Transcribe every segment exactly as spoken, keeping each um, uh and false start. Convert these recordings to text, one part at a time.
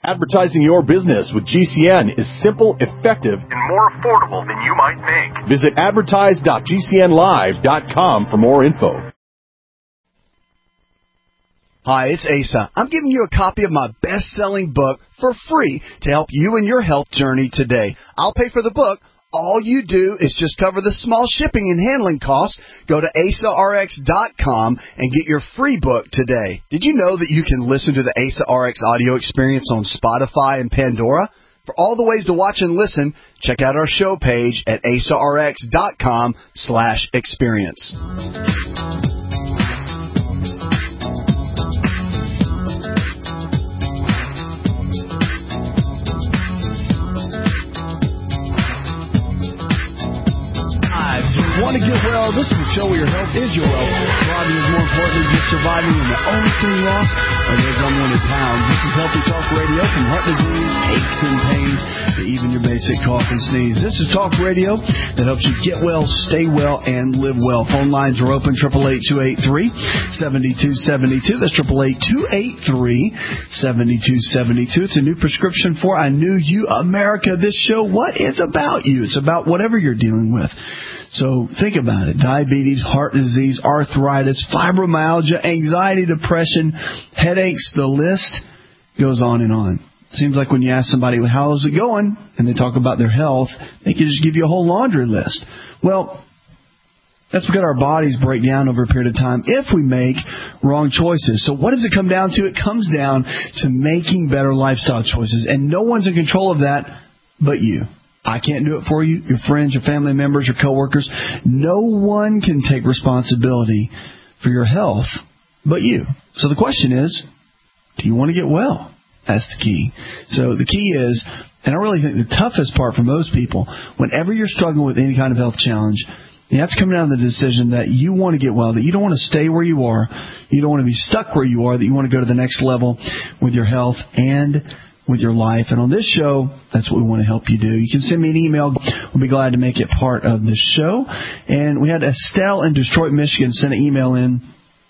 Advertising your business with G C N is simple, effective, and more affordable than you might think. Visit advertise dot g c n live dot com for more info. Hi, it's Asa. I'm giving you a copy of my best-selling book for free to help you in your health journey today. I'll pay for the book. All you do is just cover the small shipping and handling costs. Go to asa r x dot com and get your free book today. Did you know that you can listen to the Asa R X audio experience on Spotify and Pandora? For all the ways to watch and listen, check out our show page at asa r x dot com slash experience. Want to get well? This is a show where your health is your wealth. Thriving is more important than just surviving, and the only thing you lost are those unwanted pounds. This is Healthy Talk Radio from heart disease, aches and pains, to even your basic cough and sneeze. This is Talk Radio that helps you get well, stay well, and live well. Phone lines are open, eight eight eight, two eight three, seven two seven two. That's eight eight eight, two eight three, seven two seven two. It's a new prescription for I Knew You America. This show, what is about you? It's about whatever you're dealing with. So think about it. Diabetes, heart disease, arthritis, fibromyalgia, anxiety, depression, headaches, the list goes on and on. Seems like when you ask somebody, how is it going, and they talk about their health, they can just give you a whole laundry list. Well, that's because our bodies break down over a period of time if we make wrong choices. So what does it come down to? It comes down to making better lifestyle choices. And no one's in control of that but you. I can't do it for you, your friends, your family members, your coworkers. No one can take responsibility for your health but you. So the question is, do you want to get well? That's the key. So the key is, and I really think the toughest part for most people, whenever you're struggling with any kind of health challenge, you have to come down to the decision that you want to get well, that you don't want to stay where you are, you don't want to be stuck where you are, that you want to go to the next level with your health and with your life. And on this show, that's what we want to help you do. You can send me an email. We'll be glad to make it part of the show. And we had Estelle in Detroit, Michigan send an email in.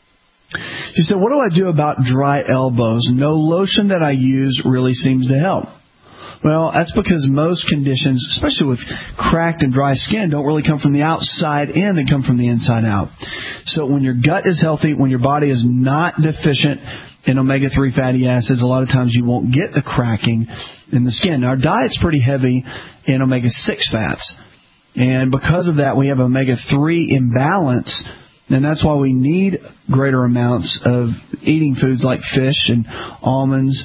She said, what do I do about dry elbows? No lotion that I use really seems to help. Well, that's because most conditions, especially with cracked and dry skin, don't really come from the outside in. They come from the inside out. So when your gut is healthy, when your body is not deficient in omega three fatty acids, a lot of times you won't get the cracking in the skin. Now, our diet's pretty heavy in omega six fats. And because of that, we have omega three imbalance. And that's why we need greater amounts of eating foods like fish and almonds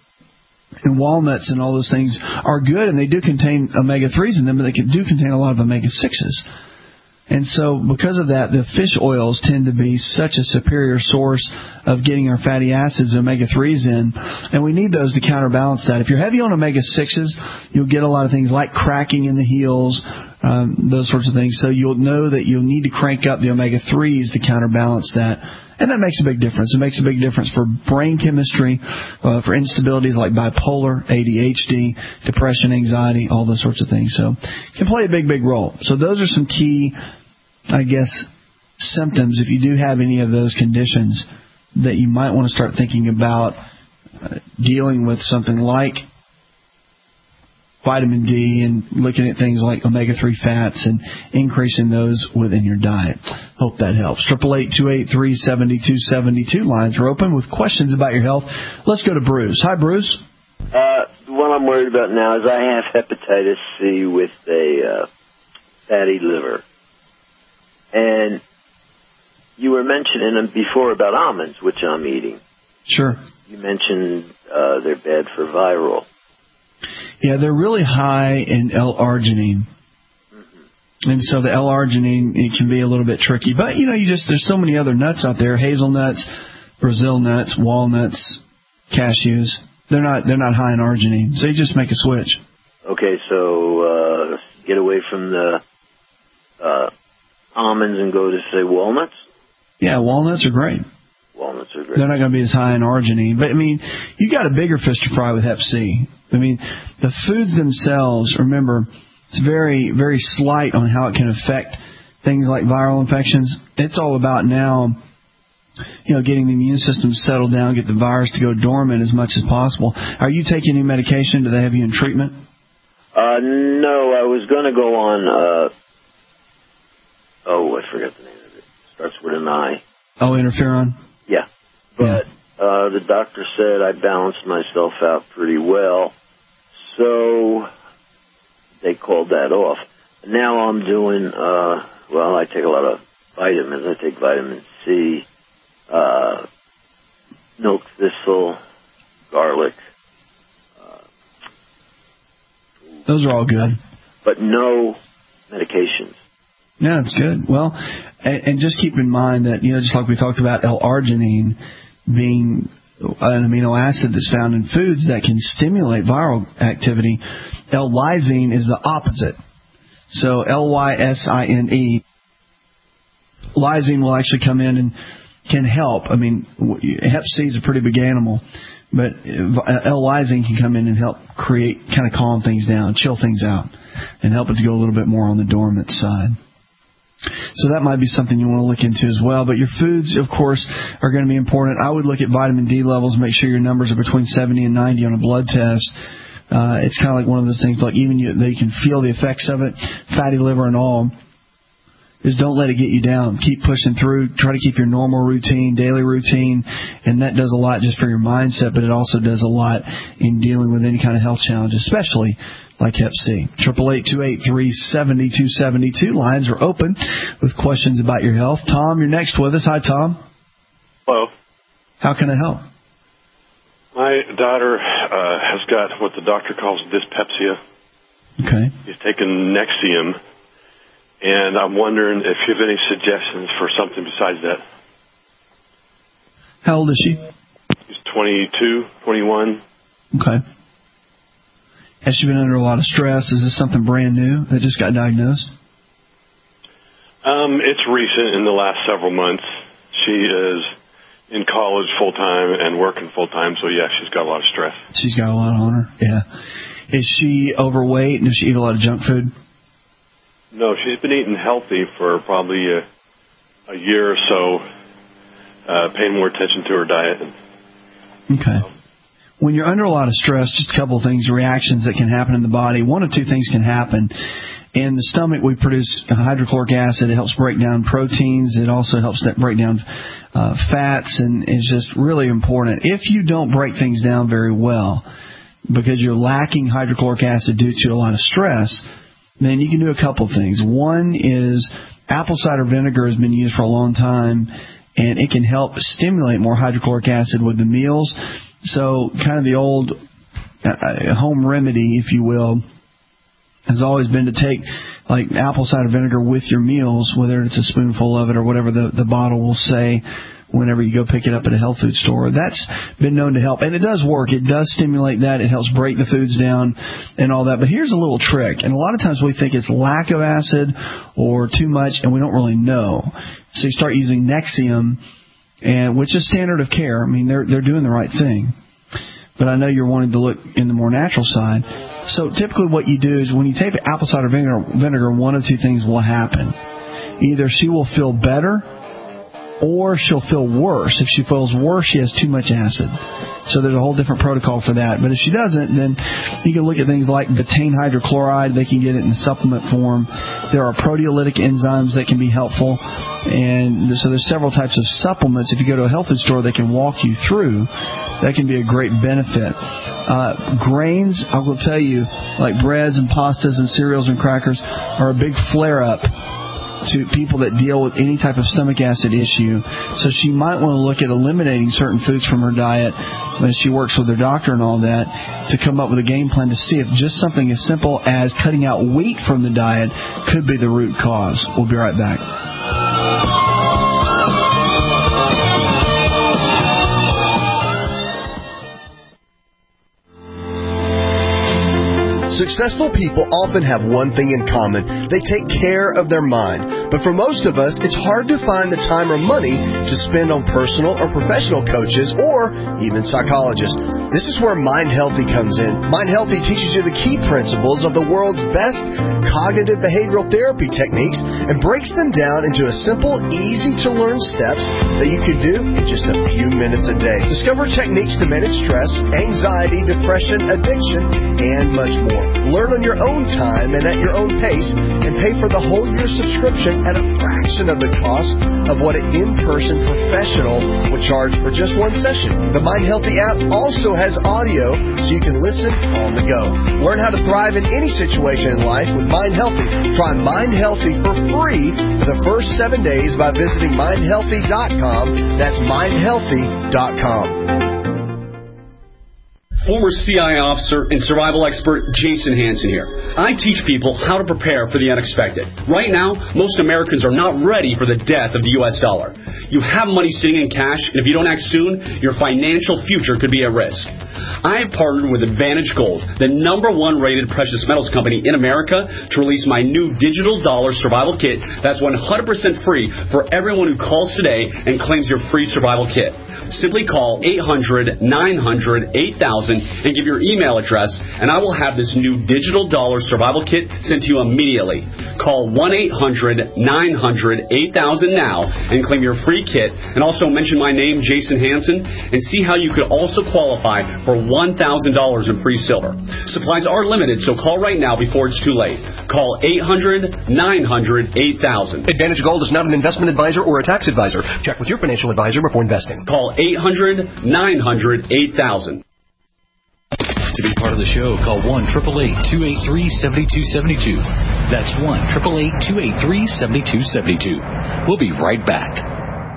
and walnuts, and all those things are good, and they do contain omega threes in them, but they do contain a lot of omega sixes. And so because of that, the fish oils tend to be such a superior source of getting our fatty acids, omega threes in, and we need those to counterbalance that. If you're heavy on omega sixes, you'll get a lot of things like cracking in the heels, um, those sorts of things. So you'll know that you'll need to crank up the omega threes to counterbalance that. And that makes a big difference. It makes a big difference for brain chemistry, uh, for instabilities like bipolar, A D H D, depression, anxiety, all those sorts of things. So it can play a big, big role. So those are some key, I guess, symptoms, if you do have any of those conditions, that you might want to start thinking about uh, dealing with something like vitamin D and looking at things like omega three fats and increasing those within your diet. Hope that helps. eight eight eight, two eight three, seven two seven two. Lines are open with questions about your health. Let's go to Bruce. Hi, Bruce. Uh, what I'm worried about now is I have hepatitis C with a uh, fatty liver. And you were mentioning before about almonds, which I'm eating. Sure. You mentioned uh, they're bad for viral. Yeah, they're really high in L-arginine. Mm-hmm. And so the L-arginine, it can be a little bit tricky. But, you know, you just there's so many other nuts out there, hazelnuts, Brazil nuts, walnuts, cashews. They're not they're not high in arginine. So you just make a switch. Okay, so uh, get away from the uh, almonds and go to, say, walnuts? Yeah, walnuts are great. Walnuts are great. They're not going to be as high in arginine. But, I mean, you got a bigger fish to fry with hep C. I mean, the foods themselves, remember, it's very, very slight on how it can affect things like viral infections. It's all about now you know, getting the immune system settled down, get the virus to go dormant as much as possible. Are you taking any medication? Do they have you in treatment? Uh, no, I was going to go on, uh, oh, I forgot the name of it. Starts with an I. Oh, interferon? Yeah. But yeah. Uh, the doctor said I balanced myself out pretty well, so they called that off. Now I'm doing, uh, well, I take a lot of vitamins. I take vitamin C, uh, milk thistle, garlic. Uh, Those are all good. But no medications. Yeah, that's good. Well, and, and just keep in mind that, you know, just like we talked about L-arginine being an amino acid that's found in foods that can stimulate viral activity, L-lysine is the opposite. So L Y S I N E, lysine will actually come in and can help. I mean, hep C is a pretty big animal, but L-lysine can come in and help create, kind of calm things down, chill things out, and help it to go a little bit more on the dormant side. So that might be something you want to look into as well. But your foods, of course, are going to be important. I would look at vitamin D levels, make sure your numbers are between seventy and ninety on a blood test. Uh, it's kind of like one of those things, like even you, they can feel the effects of it, fatty liver and all. Just don't let it get you down. Keep pushing through. Try to keep your normal routine, daily routine, and that does a lot just for your mindset, but it also does a lot in dealing with any kind of health challenge, especially like hep C. Triple eight two eight three seven two seven two. Lines are open with questions about your health. Tom, you're next with us. Hi, Tom. Hello. How can I help? My daughter uh, has got what the doctor calls dyspepsia. Okay. She's taken Nexium, and I'm wondering if you have any suggestions for something besides that. How old is she? She's twenty-two, twenty-one. Okay. Has she been under a lot of stress? Is this something brand new that just got diagnosed? Um, it's recent, in the last several months. She is in college full-time and working full-time, so, yeah, she's got a lot of stress. She's got a lot on her, yeah. Is she overweight, and does she eat a lot of junk food? No, she's been eating healthy for probably a, a year or so, uh, paying more attention to her diet. Okay. Um, When you're under a lot of stress, just a couple of things, reactions that can happen in the body. One of two things can happen. In the stomach, we produce hydrochloric acid. It helps break down proteins. It also helps break down uh, fats, and is just really important. If you don't break things down very well because you're lacking hydrochloric acid due to a lot of stress, then you can do a couple of things. One is apple cider vinegar has been used for a long time, and it can help stimulate more hydrochloric acid with the meals. So kind of the old uh, home remedy, if you will, has always been to take like apple cider vinegar with your meals, whether it's a spoonful of it or whatever the, the bottle will say whenever you go pick it up at a health food store. That's been known to help. And it does work. It does stimulate that. It helps break the foods down and all that. But here's a little trick. And a lot of times we think it's lack of acid or too much, and we don't really know. So you start using Nexium, and which is standard of care. I mean, they're they're doing the right thing. But I know you're wanting to look in the more natural side. So typically what you do is when you take apple cider vinegar, vinegar, one of two things will happen. Either she will feel better, or she'll feel worse. If she feels worse, she has too much acid. So there's a whole different protocol for that. But if she doesn't, then you can look at things like betaine hydrochloride. They can get it in supplement form. There are proteolytic enzymes that can be helpful. And so there's several types of supplements. If you go to a health food store, they can walk you through. That can be a great benefit. Uh, grains, I will tell you, like breads and pastas and cereals and crackers, are a big flare-up to people that deal with any type of stomach acid issue. So she might want to look at eliminating certain foods from her diet when she works with her doctor and all that, to come up with a game plan to see if just something as simple as cutting out wheat from the diet could be the root cause. We'll be right back. Successful people often have one thing in common. They take care of their mind. But for most of us, it's hard to find the time or money to spend on personal or professional coaches or even psychologists. This is where Mind Healthy comes in. Mind Healthy teaches you the key principles of the world's best cognitive behavioral therapy techniques and breaks them down into a simple, easy-to-learn steps that you can do in just a few minutes a day. Discover techniques to manage stress, anxiety, depression, addiction, and much more. Learn on your own time and at your own pace, and pay for the whole year subscription at a fraction of the cost of what an in-person professional would charge for just one session. The Mind Healthy app also has audio so you can listen on the go. Learn how to thrive in any situation in life with Mind Healthy. Try Mind Healthy for free for the first seven days by visiting mind healthy dot com. That's mind healthy dot com. Former C I A officer and survival expert Jason Hansen here. I teach people how to prepare for the unexpected. Right now, most Americans are not ready for the death of the U S dollar. You have money sitting in cash, and if you don't act soon, your financial future could be at risk. I have partnered with Advantage Gold, the number one rated precious metals company in America, to release my new digital dollar survival kit that's one hundred percent free for everyone who calls today and claims your free survival kit. Simply call eight hundred, nine hundred, eight thousand and give your email address, and I will have this new digital dollar survival kit sent to you immediately. Call one eight hundred, nine hundred, eight thousand now and claim your free kit, and also mention my name, Jason Hansen, and see how you could also qualify for one thousand dollars in free silver. Supplies are limited, so call right now before it's too late. Call eight hundred, nine hundred, eight thousand. Advantage Gold is not an investment advisor or a tax advisor. Check with your financial advisor before investing. Call eight hundred, nine hundred, eight thousand. To be part of the show, call one eight eight eight, two eight three, seven two seven two. That's one eight eight eight, two eight three, seven two seven two. We'll be right back.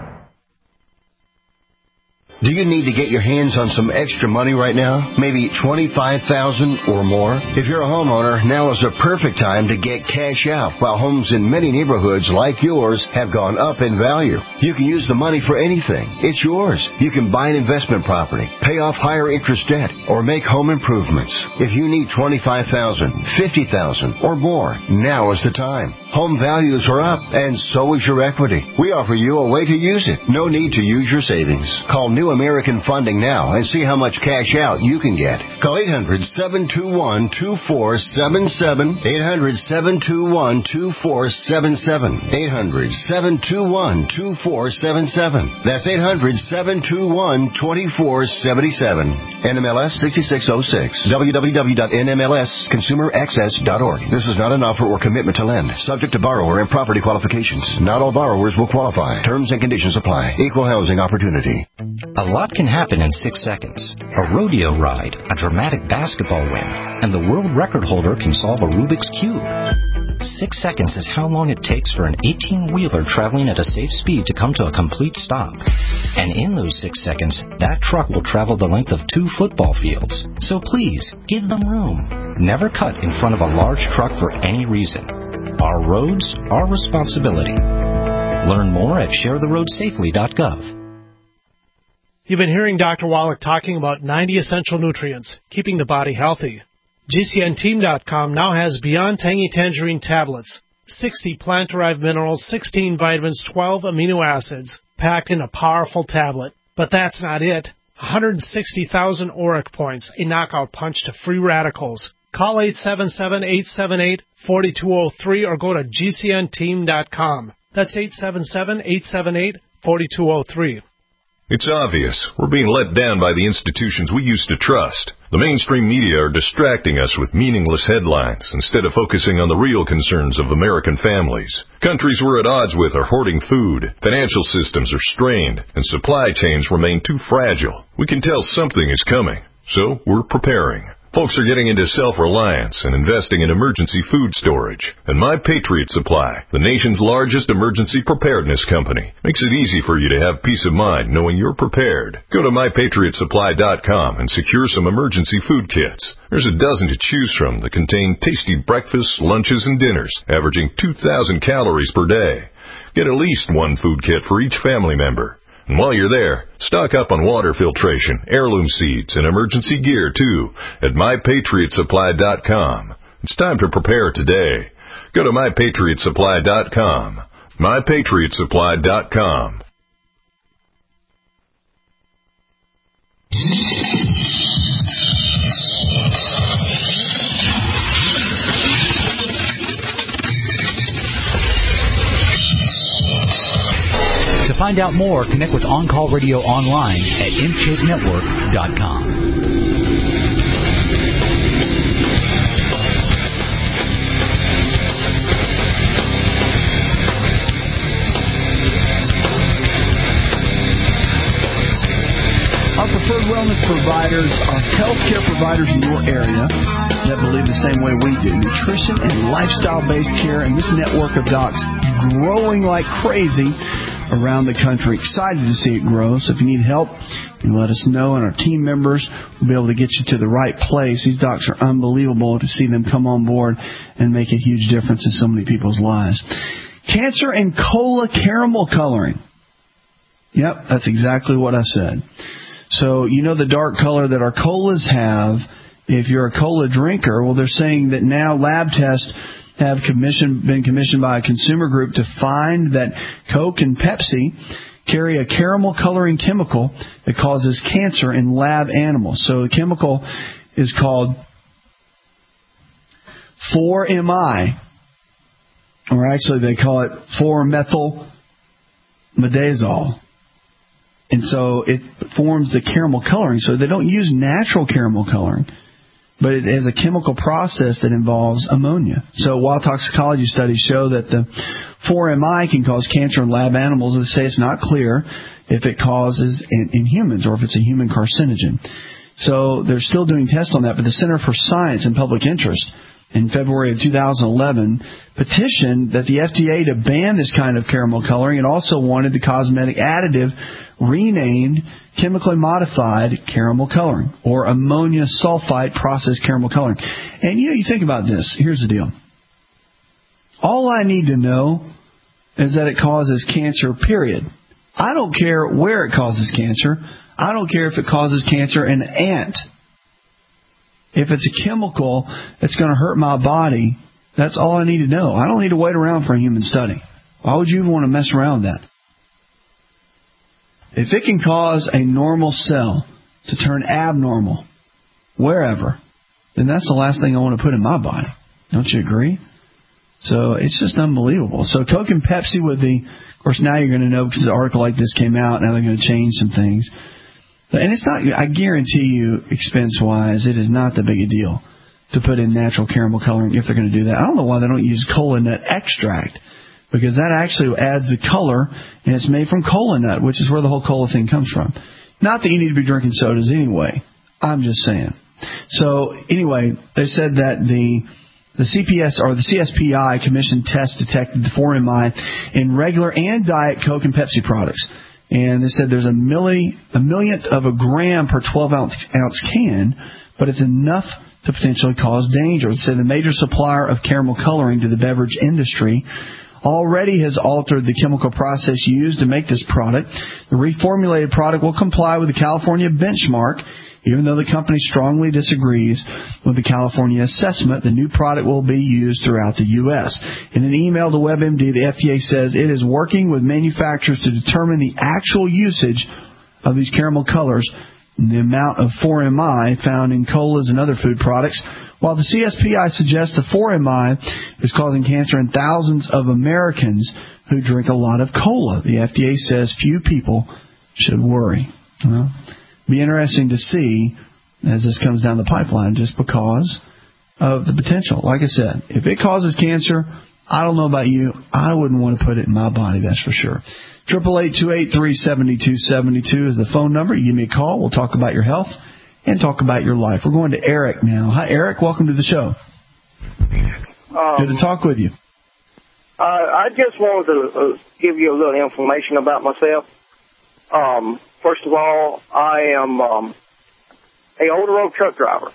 Do you need to get your hands on some extra money right now? Maybe twenty-five thousand dollars or more? If you're a homeowner, now is the perfect time to get cash out while homes in many neighborhoods like yours have gone up in value. You can use the money for anything. It's yours. You can buy an investment property, pay off higher interest debt, or make home improvements. If you need twenty-five thousand dollars, fifty thousand dollars, or more, now is the time. Home values are up, and so is your equity. We offer you a way to use it. No need to use your savings. Call New American Funding now and see how much cash out you can get. Call eight hundred, seven two one, two four seven seven, eight hundred, seven two one, two four seven seven, eight hundred, seven two one, two four seven seven. That's eight hundred, seven two one, two four seven seven. N M L S six six zero six. w w w dot n m l s consumer access dot org. This is not an offer or commitment to lend. Subject to borrower and property qualifications. Not all borrowers will qualify. Terms and conditions apply. Equal housing opportunity. A lot can happen in six seconds. A rodeo ride, a dramatic basketball win, and the world record holder can solve a Rubik's Cube. Six seconds is how long it takes for an eighteen-wheeler traveling at a safe speed to come to a complete stop. And in those six seconds, that truck will travel the length of two football fields. So please, give them room. Never cut in front of a large truck for any reason. Our roads, our responsibility. Learn more at share the road safely dot gov. You've been hearing Doctor Wallach talking about ninety essential nutrients, keeping the body healthy. G C N team dot com now has Beyond Tangy Tangerine tablets, sixty plant-derived minerals, sixteen vitamins, twelve amino acids, packed in a powerful tablet. But that's not it. one hundred sixty thousand auric points, a knockout punch to free radicals. Call eight seven seven, eight seven eight, four two zero three or go to G C N team dot com. That's eight seven seven, eight seven eight, four two zero three. It's obvious. We're being let down by the institutions we used to trust. The mainstream media are distracting us with meaningless headlines instead of focusing on the real concerns of American families. Countries we're at odds with are hoarding food, financial systems are strained, and supply chains remain too fragile. We can tell something is coming, so we're preparing. Folks are getting into self-reliance and investing in emergency food storage. And My Patriot Supply, the nation's largest emergency preparedness company, makes it easy for you to have peace of mind knowing you're prepared. Go to my patriot supply dot com and secure some emergency food kits. There's a dozen to choose from that contain tasty breakfasts, lunches, and dinners, averaging two thousand calories per day. Get at least one food kit for each family member. And while you're there, stock up on water filtration, heirloom seeds, and emergency gear, too, at my patriot supply dot com. It's time to prepare today. Go to my patriot supply dot com. my patriot supply dot com. To find out more, connect with On Call Radio online at m shape network dot com. Our preferred wellness providers are healthcare providers in your area that believe the same way we do. Nutrition and lifestyle-based care, and this network of docs growing like crazy around the country. Excited to see it grow. So if you need help, you let us know, and our team members will be able to get you to the right place. These docs are unbelievable to see them come on board and make a huge difference in so many people's lives. Cancer and cola caramel coloring. Yep, that's exactly what I said. So, you know the dark color that our colas have, if you're a cola drinker, well, they're saying that now lab tests have commissioned, been commissioned by a consumer group to find that Coke and Pepsi carry a caramel coloring chemical that causes cancer in lab animals. So the chemical is called four M I, or actually they call it four methyl midazole. And so it forms the caramel coloring. So they don't use natural caramel coloring, but it is a chemical process that involves ammonia. So while toxicology studies show that the four M I can cause cancer in lab animals, they say it's not clear if it causes in, in humans or if it's a human carcinogen. So they're still doing tests on that, but the Center for Science and Public Interest in February of two thousand eleven petitioned that the F D A to ban this kind of caramel coloring, and also wanted the cosmetic additive renamed chemically modified caramel coloring, or ammonia sulfite processed caramel coloring. And you know, you think about this. Here's the deal. All I need to know is that it causes cancer, period. I don't care where it causes cancer. I don't care if it causes cancer in an ant. If it's a chemical that's going to hurt my body, that's all I need to know. I don't need to wait around for a human study. Why would you even want to mess around with that? If it can cause a normal cell to turn abnormal wherever, then that's the last thing I want to put in my body. Don't you agree? So it's just unbelievable. So Coke and Pepsi would be, of course, now you're going to know because an article like this came out. Now they're going to change some things. And it's not, I guarantee you, expense-wise, it is not that big a deal to put in natural caramel coloring if they're going to do that. I don't know why they don't use cola nut extract, because that actually adds the color, and it's made from cola nut, which is where the whole cola thing comes from. Not that you need to be drinking sodas anyway. I'm just saying. So, anyway, they said that the the C P S or the C S P I commissioned tests detected the four M I in regular and diet Coke and Pepsi products. And they said there's a, milli, a millionth of a gram per twelve ounce can, but it's enough to potentially cause danger. They said the major supplier of caramel coloring to the beverage industry already has altered the chemical process used to make this product. The reformulated product will comply with the California benchmark. Even though the company strongly disagrees with the California assessment, the new product will be used throughout the U S. In an email to WebMD, the F D A says it is working with manufacturers to determine the actual usage of these caramel colors and the amount of four M I found in colas and other food products. While the C S P I suggests the four M I is causing cancer in thousands of Americans who drink a lot of cola, the F D A says few people should worry. Well, be interesting to see as this comes down the pipeline, just because of the potential. Like I said, if it causes cancer, I don't know about you, I wouldn't want to put it in my body, that's for sure. Triple eight two eight three seven two seven two is the phone number. You give me a call. We'll talk about your health and talk about your life. We're going to Eric now. Hi, Eric. Welcome to the show. Um, Good to talk with you. Uh, I just wanted to uh, give you a little information about myself. Um, first of all, I am um, a older road truck driver,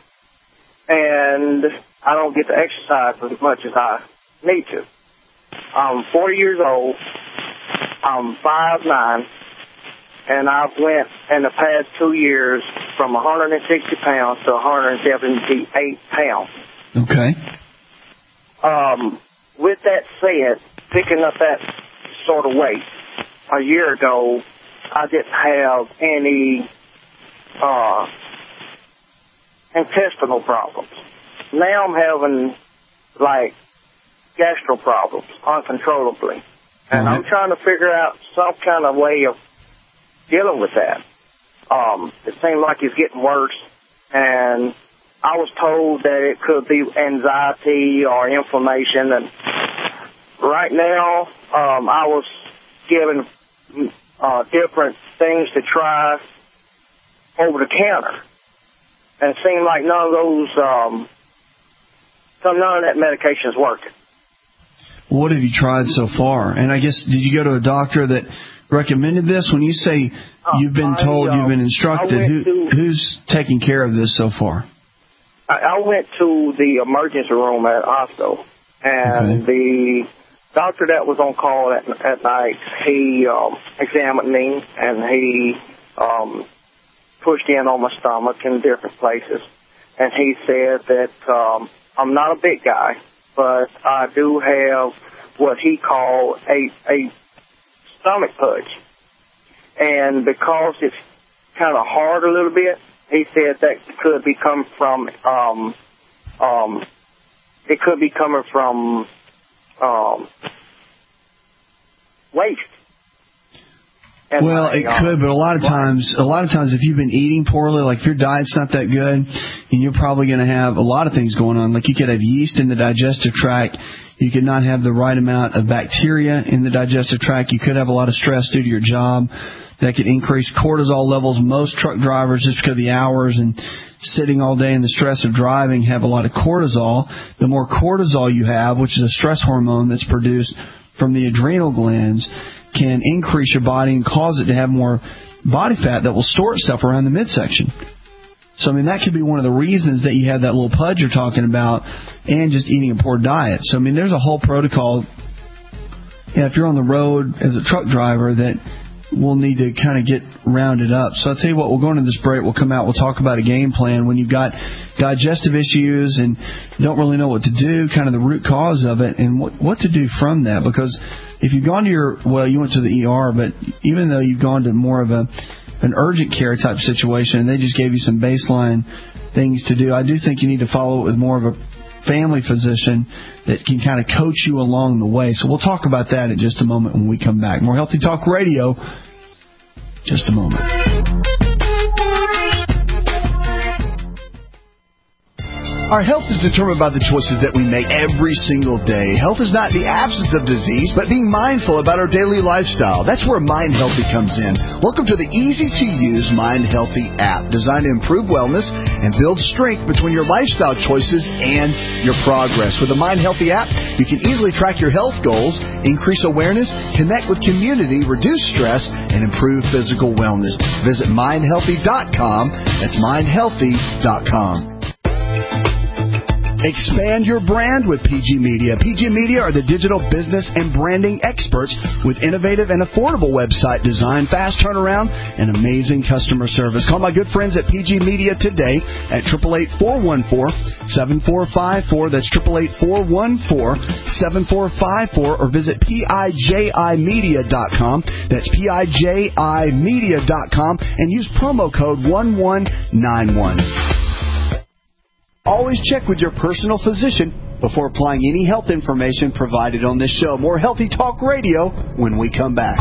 and I don't get to exercise as much as I need to. I'm forty years old. I'm five nine, and I've went in the past two years from one hundred sixty pounds to one hundred seventy-eight pounds. Okay. Um, with that said, picking up that sort of weight, a year ago, I didn't have any uh, intestinal problems. Now I'm having, like, gastro problems uncontrollably. And I'm trying to figure out some kind of way of dealing with that. Um, it seems like it's getting worse, and I was told that it could be anxiety or inflammation. And right now, um, I was given uh, different things to try over the counter, and it seemed like none of those, um, none of that medication is working. What have you tried so far? And I guess, did you go to a doctor that recommended this? When you say you've been I, told, uh, you've been instructed, who, to, who's taking care of this so far? I, I went to the emergency room at hospital, and okay. the doctor that was on call at, at night, he um, examined me, and he um, pushed in on my stomach in different places. And he said that um, I'm not a big guy, but I do have what he called a, a stomach pudge. And because it's kind of hard a little bit, he said that could be coming from, um, um, it could be coming from um, waste. And well, my, it could, but a lot of times, a lot of times, if you've been eating poorly, like if your diet's not that good, and you're probably going to have a lot of things going on. Like you could have yeast in the digestive tract. You could not have the right amount of bacteria in the digestive tract. You could have a lot of stress due to your job. That could increase cortisol levels. Most truck drivers, just because of the hours and sitting all day and the stress of driving, have a lot of cortisol. The more cortisol you have, which is a stress hormone that's produced from the adrenal glands, can increase your body and cause it to have more body fat that will store itself around the midsection. So, I mean, that could be one of the reasons that you have that little pudge you're talking about, and just eating a poor diet. So, I mean, there's a whole protocol. Yeah, if you're on the road as a truck driver, that we'll need to kind of get rounded up. So I'll tell you what, we'll go into this break. We'll come out. We'll talk about a game plan when you've got digestive issues and don't really know what to do, kind of the root cause of it, and what, what to do from that. Because if you've gone to your, well, you went to the E R, but even though you've gone to more of a an urgent care type situation and they just gave you some baseline things to do, I do think you need to follow it with more of a family physician that can kind of coach you along the way. So we'll talk about that in just a moment when we come back. More Healthy Talk Radio, just a moment. Our health is determined by the choices that we make every single day. Health is not the absence of disease, but being mindful about our daily lifestyle. That's where Mind Healthy comes in. Welcome to the easy-to-use Mind Healthy app, designed to improve wellness and build strength between your lifestyle choices and your progress. With the Mind Healthy app, you can easily track your health goals, increase awareness, connect with community, reduce stress, and improve physical wellness. Visit mind healthy dot com. That's mind healthy dot com. Expand your brand with P G Media. P G Media are the digital business and branding experts with innovative and affordable website design, fast turnaround, and amazing customer service. Call my good friends at P G Media today at eight eight eight, four one four, seven four five four. That's eight eight eight, four one four, seven four five four, or visit P I J I media dot com. That's P I J I media dot com, and use promo code one one nine one. Always check with your personal physician before applying any health information provided on this show. More Healthy Talk Radio when we come back.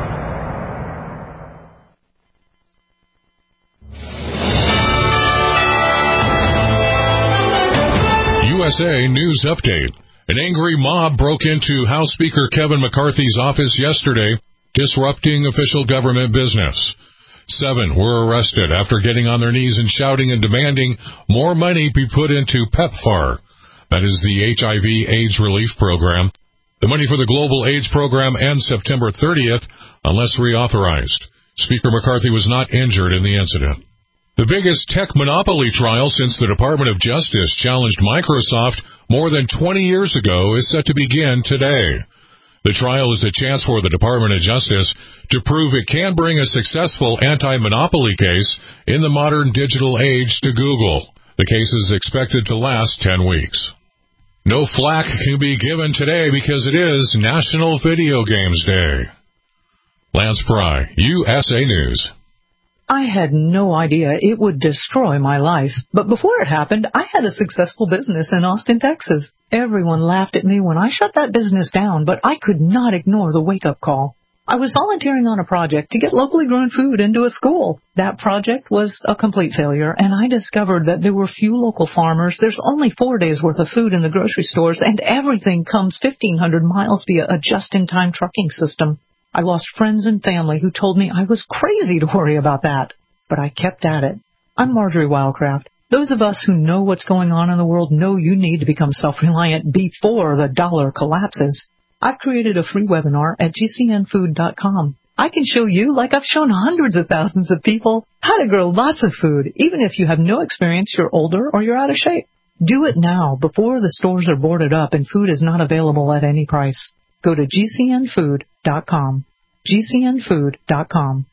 U S A News Update. An angry mob broke into House Speaker Kevin McCarthy's office yesterday, disrupting official government business. Seven were arrested after getting on their knees and shouting and demanding more money be put into PEPFAR. That is the H I V AIDS relief program. The money for the global AIDS program ends September thirtieth unless reauthorized. Speaker McCarthy was not injured in the incident. The biggest tech monopoly trial since the Department of Justice challenged Microsoft more than twenty years ago is set to begin today. The trial is a chance for the Department of Justice to prove it can bring a successful anti-monopoly case in the modern digital age to Google. The case is expected to last ten weeks. No flack can be given today because it is National Video Games Day. Lance Pry, U S A News. I had no idea it would destroy my life, but before it happened, I had a successful business in Austin, Texas. Everyone laughed at me when I shut that business down, but I could not ignore the wake-up call. I was volunteering on a project to get locally grown food into a school. That project was a complete failure, and I discovered that there were few local farmers. There's only four days' worth of food in the grocery stores, and everything comes fifteen hundred miles via a just-in-time trucking system. I lost friends and family who told me I was crazy to worry about that, but I kept at it. I'm Marjorie Wildcraft. Those of us who know what's going on in the world know you need to become self-reliant before the dollar collapses. I've created a free webinar at G C N food dot com. I can show you, like I've shown hundreds of thousands of people, how to grow lots of food, even if you have no experience, you're older, or you're out of shape. Do it now, before the stores are boarded up and food is not available at any price. Go to G C N food dot com. G C N food dot com.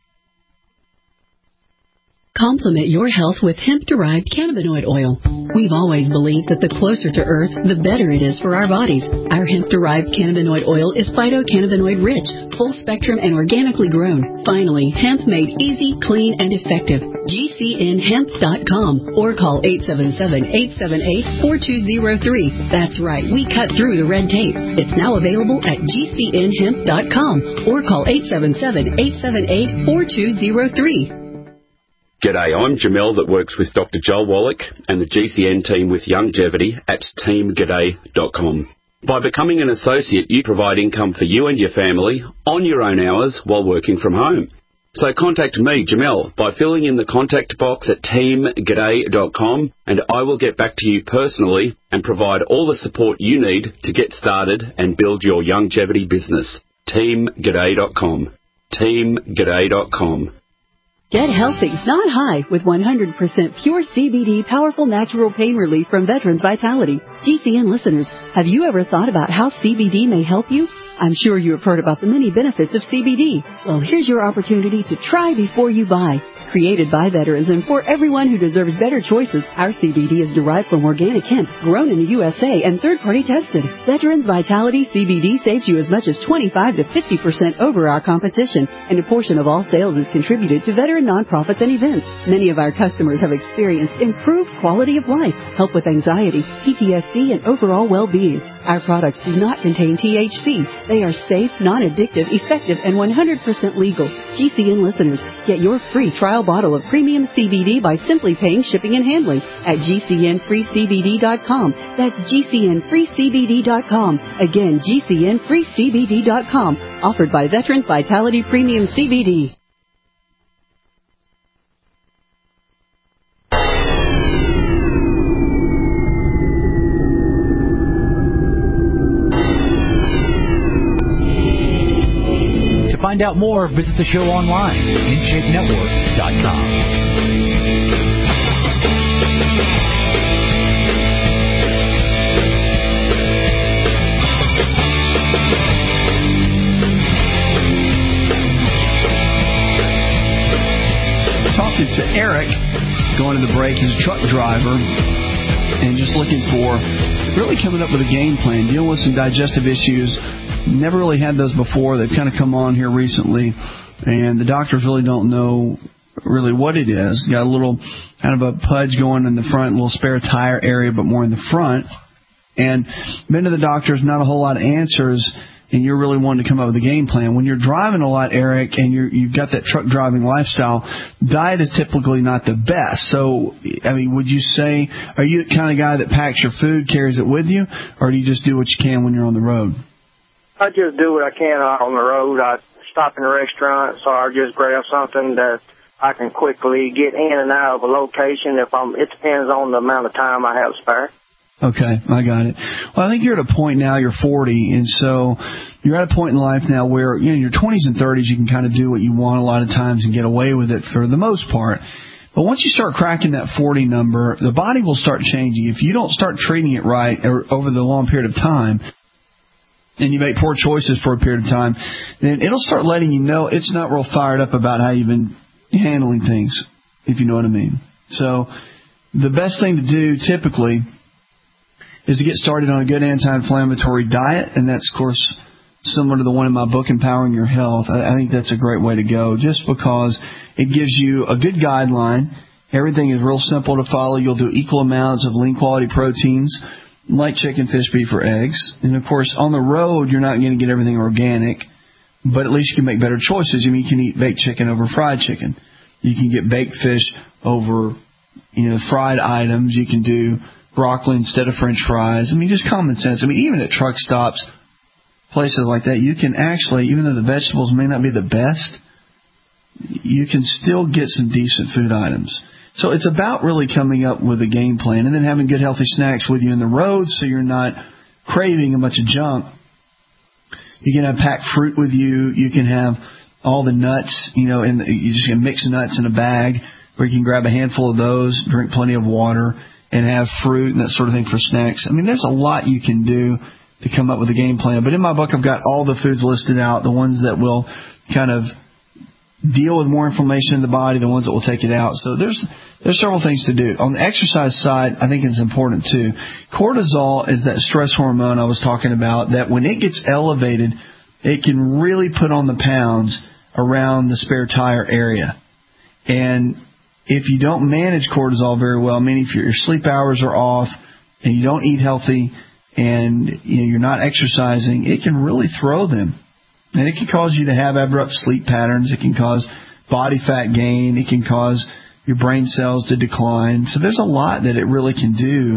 Complement your health with hemp-derived cannabinoid oil. We've always believed that the closer to Earth, the better it is for our bodies. Our hemp-derived cannabinoid oil is phytocannabinoid-rich, full-spectrum, and organically grown. Finally, hemp made easy, clean, and effective. G C N hemp dot com or call eight seven seven, eight seven eight, four two zero three. That's right, we cut through the red tape. It's now available at G C N hemp dot com or call eight seven seven, eight seven eight, four two zero three. G'day, I'm Jamel that works with Doctor Joel Wallach and the G C N team with Longevity at team g'day dot com. By becoming an associate, you provide income for you and your family on your own hours while working from home. So contact me, Jamel, by filling in the contact box at team g'day dot com, and I will get back to you personally and provide all the support you need to get started and build your longevity business. team g'day dot com. team g'day dot com. Get healthy, not high, with one hundred percent pure C B D powerful natural pain relief from Veterans Vitality. G C N listeners, have you ever thought about how C B D may help you? I'm sure you have heard about the many benefits of C B D. Well, here's your opportunity to try before you buy. Created by veterans and for everyone who deserves better choices, our C B D is derived from organic hemp, grown in the U S A and third-party tested. Veterans Vitality C B D saves you as much as twenty-five to fifty percent over our competition, and a portion of all sales is contributed to veteran nonprofits and events. Many of our customers have experienced improved quality of life, help with anxiety, P T S D, and overall well-being. Our products do not contain T H C. They are safe, non-addictive, effective, and one hundred percent legal. G C N listeners, get your free trial bottle of premium C B D by simply paying shipping and handling at G C N free C B D dot com. That's G C N free C B D dot com. Again, G C N free C B D dot com. Offered by Veterans Vitality Premium C B D. To find out more, visit the show online, in shape network dot com. Talking to Eric, going to the break, he's a truck driver, and just looking for, really coming up with a game plan, dealing with some digestive issues. Never really had those before. They've kind of come on here recently, and the doctors really don't know really what it is. Got a little kind of a pudge going in the front, a little spare tire area, but more in the front. And been to the doctors, not a whole lot of answers, and you're really wanting to come up with a game plan. When you're driving a lot, Eric, and you're, you've got that truck driving lifestyle, diet is typically not the best. So, I mean, would you say, are you the kind of guy that packs your food, carries it with you, or do you just do what you can when you're on the road? I just do what I can on the road. I stop in a restaurant, so I just grab something that I can quickly get in and out of a location. If I'm, it depends on the amount of time I have spare. Okay, I got it. Well, I think you're at a point now, you're forty, and so you're at a point in life now where, you know, in your twenties and thirties, you can kind of do what you want a lot of times and get away with it for the most part. But once you start cracking that forty number, the body will start changing. If you don't start treating it right or over the long period of time, and you make poor choices for a period of time, then it'll start letting you know it's not real fired up about how you've been handling things, if you know what I mean. So the best thing to do typically is to get started on a good anti-inflammatory diet, and that's, of course, similar to the one in my book, Empowering Your Health. I think that's a great way to go, just because it gives you a good guideline. Everything is real simple to follow. You'll do equal amounts of lean quality proteins like chicken, fish, beef, or eggs. And, of course, on the road, you're not going to get everything organic, but at least you can make better choices. I mean, you can eat baked chicken over fried chicken. You can get baked fish over, you know, fried items. You can do broccoli instead of French fries. I mean, just common sense. I mean, even at truck stops, places like that, you can actually, even though the vegetables may not be the best, you can still get some decent food items. So it's about really coming up with a game plan and then having good healthy snacks with you in the road so you're not craving a bunch of junk. You can have packed fruit with you. You can have all the nuts, you know, and you just can mix nuts in a bag, or you can grab a handful of those, drink plenty of water, and have fruit and that sort of thing for snacks. I mean, there's a lot you can do to come up with a game plan. But in my book, I've got all the foods listed out, the ones that will kind of deal with more inflammation in the body, the ones that will take it out. So there's there's several things to do. On the exercise side, I think it's important too. Cortisol is that stress hormone I was talking about, that when it gets elevated, it can really put on the pounds around the spare tire area. And if you don't manage cortisol very well, meaning if your sleep hours are off and you don't eat healthy and you know, you're not exercising, it can really throw them. And it can cause you to have abrupt sleep patterns. It can cause body fat gain. It can cause your brain cells to decline. So there's a lot that it really can do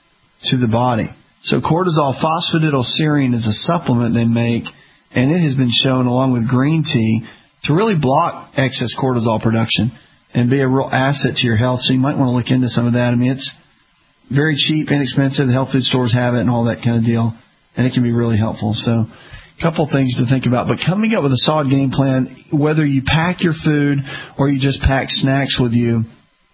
to the body. So cortisol phosphatidylserine is a supplement they make, and it has been shown, along with green tea, to really block excess cortisol production and be a real asset to your health. So you might want to look into some of that. I mean, it's very cheap, inexpensive. The health food stores have it and all that kind of deal, and it can be really helpful. So couple things to think about, but coming up with a solid game plan, whether you pack your food or you just pack snacks with you,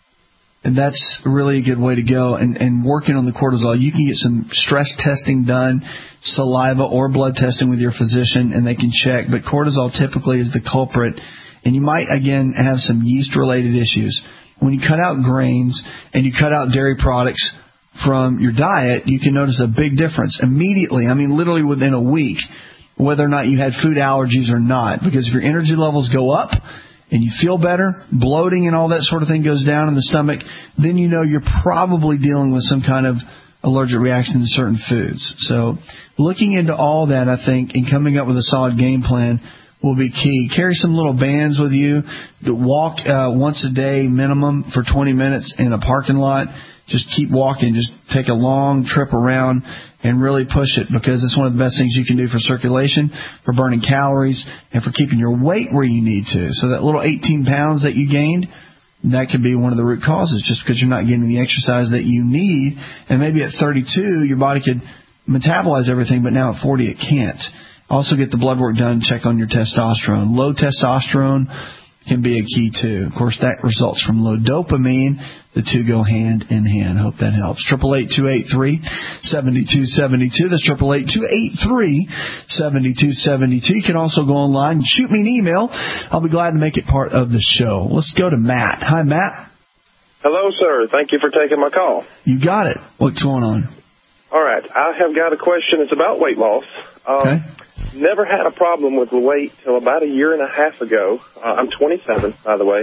and that's really a good way to go. And, and working on the cortisol, you can get some stress testing done, saliva or blood testing with your physician, and they can check. But cortisol typically is the culprit, and you might, again, have some yeast-related issues. When you cut out grains and you cut out dairy products from your diet, you can notice a big difference immediately. I mean, literally within a week, whether or not you had food allergies or not. Because if your energy levels go up and you feel better, bloating and all that sort of thing goes down in the stomach, then you know you're probably dealing with some kind of allergic reaction to certain foods. So looking into all that, I think, and coming up with a solid game plan will be key. Carry some little bands with you. Walk uh, once a day minimum for twenty minutes in a parking lot. Just keep walking. Just take a long trip around and really push it, because it's one of the best things you can do for circulation, for burning calories, and for keeping your weight where you need to. So that little eighteen pounds that you gained, that could be one of the root causes, just because you're not getting the exercise that you need. And maybe at thirty-two, your body could metabolize everything, but now at forty, it can't. Also get the blood work done, check on your testosterone. Low testosterone can be a key too. Of course, that results from low dopamine. The two go hand in hand. Hope that helps. Triple eight two eight three seven two seven two. That's triple eight two eight three seven two seven two. You can also go online and shoot me an email. I'll be glad to make it part of the show. Let's go to Matt. Hi, Matt. Hello, sir. Thank you for taking my call. You got it. What's going on? All right. I have got a question. It's about weight loss. Um, okay. Never had a problem with the weight till about a year and a half ago. Uh, I'm twenty-seven, by the way.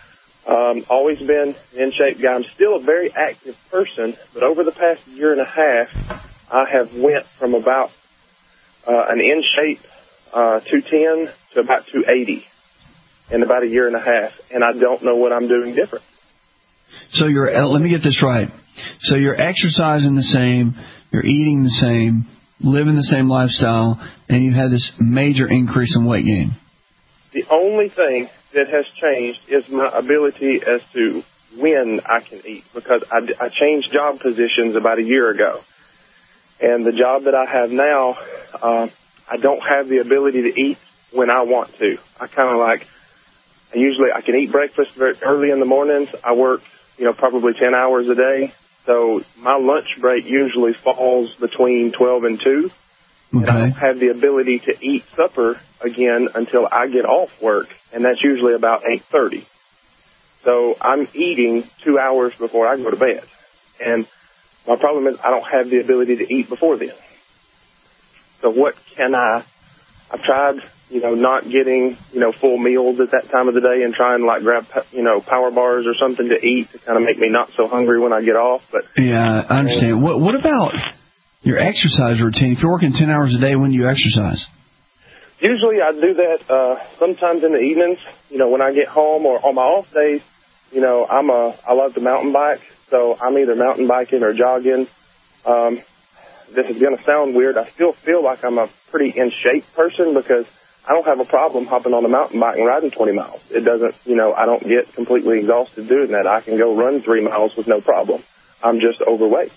Um, always been an in-shape guy. I'm still a very active person, but over the past year and a half, I have went from about uh, an in-shape uh, two ten to about two eighty in about a year and a half, and I don't know what I'm doing different. So you're, uh, let me get this right. So you're exercising the same, you're eating the same, living the same lifestyle, and you've had this major increase in weight gain. The only thing that has changed is my ability as to when I can eat, because I, I changed job positions about a year ago. And the job that I have now, uh, I don't have the ability to eat when I want to. I kind of like, I usually, I can eat breakfast very early in the mornings. I work, you know, probably ten hours a day. So my lunch break usually falls between twelve and two. Okay. And I don't have the ability to eat supper again until I get off work, and that's usually about eight thirty. So I'm eating two hours before I go to bed. And my problem is I don't have the ability to eat before then. So what can I, I've tried, you know, not getting, you know, full meals at that time of the day and trying to, like, grab, you know, power bars or something to eat to kind of make me not so hungry when I get off. But yeah, I understand. What, what about your exercise routine? If you're working ten hours a day, when do you exercise? Usually I do that uh, sometimes in the evenings, you know, when I get home, or on my off days. You know, I'm a, I love to mountain bike, so I'm either mountain biking or jogging. Um, this is going to sound weird. I still feel like I'm a pretty in shape person because I don't have a problem hopping on a mountain bike and riding twenty miles. It doesn't, you know, I don't get completely exhausted doing that. I can go run three miles with no problem. I'm just overweight.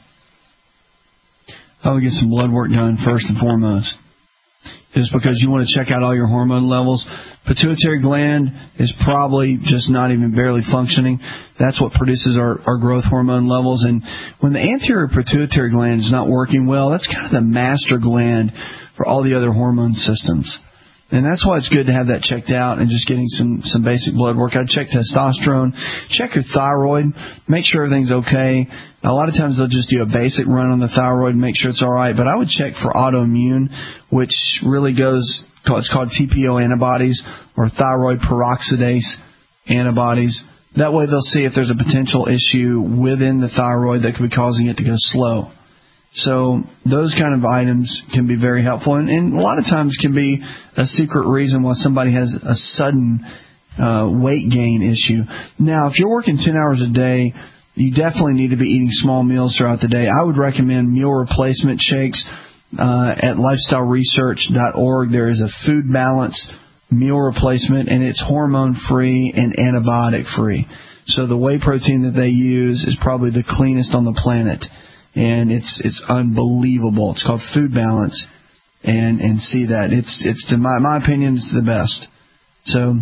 I would get some blood work done first and foremost. Just because you want to check out all your hormone levels. Pituitary gland is probably just not even barely functioning. That's what produces our, our growth hormone levels. And when the anterior pituitary gland is not working well, that's kind of the master gland for all the other hormone systems. And that's why it's good to have that checked out and just getting some, some basic blood work. I'd check testosterone, check your thyroid, make sure everything's okay. A lot of times they'll just do a basic run on the thyroid and make sure it's all right. But I would check for autoimmune, which really goes, it's called T P O antibodies or thyroid peroxidase antibodies. That way they'll see if there's a potential issue within the thyroid that could be causing it to go slow. So those kind of items can be very helpful, and, and a lot of times can be a secret reason why somebody has a sudden uh, weight gain issue. Now, if you're working ten hours a day, you definitely need to be eating small meals throughout the day. I would recommend meal replacement shakes uh, at lifestyle research dot org. There is a food balance meal replacement, and it's hormone-free and antibiotic-free. So the whey protein that they use is probably the cleanest on the planet. And it's it's unbelievable. It's called Food Balance, and and see that it's it's to my my opinion it's the best. So